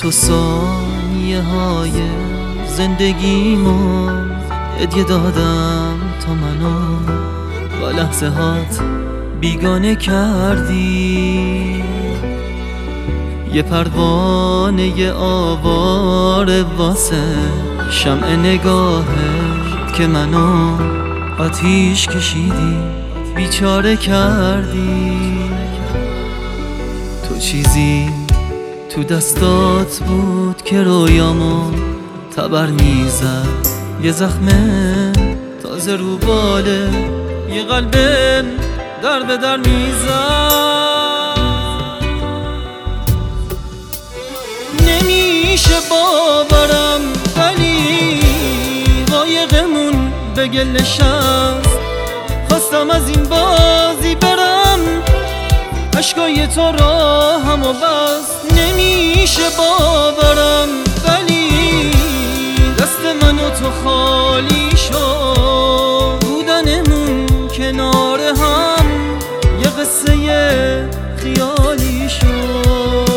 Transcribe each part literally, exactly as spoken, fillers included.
تو ثانیه های زندگیمو هدیه دادم تا منو با لحظه هات بیگانه کردی. یه پروانه آواره واسه شمع نگاهت که منو آتیش کشیدی، بیچاره کردی. تو چیزی تو دستات بود که رویامو تبر میزد، یه زخمه تازه رو باله یه قلبم در به در میزد. نمیشه باورم ولی قایقمون به گل نشست. خواستم از این بازی برم، عشقای تو راهم و بس. نمیشه باورم ولی دست من و تو خالی شد. بودنمون کنار هم یه قصه خیالی شد.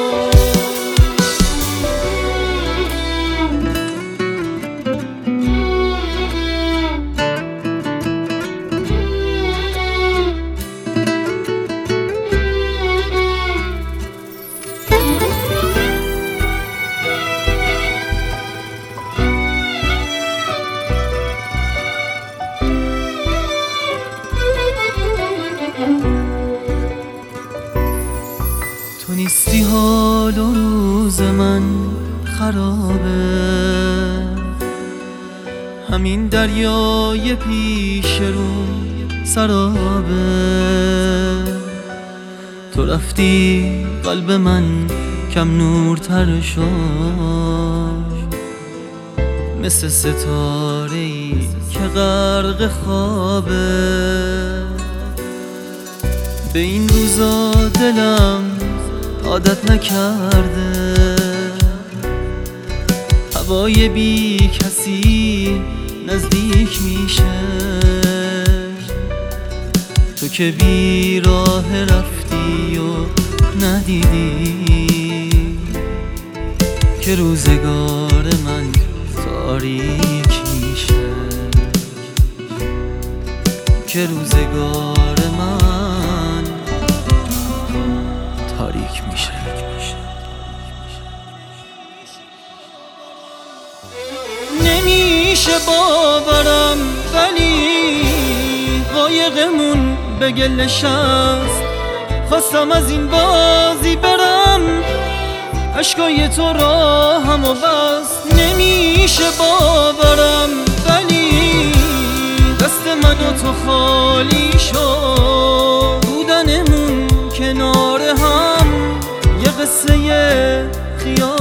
تو نیستی حال و روز من خرابه، همین دریای پیش رو سرابه. تو رفتی قلب من کم نورتر شد، مثل ستاره‌ای که غرق خوابه. به این روزا دلم عادت نکرده، هوای بی کسی نزدیک میشه. تو که بی راه رفتی و ندیدی که روزگار من تاریک میشه، که روزگار من تاریک میشه. نمیشه باورم ولی قایقمون به گل نشست. خواستم از این بازی برم، عشقای تو راهم و بس. نمیشه باورم ولی دست من و تو خالی شد. بودنمون کنار هم یه قصه خیال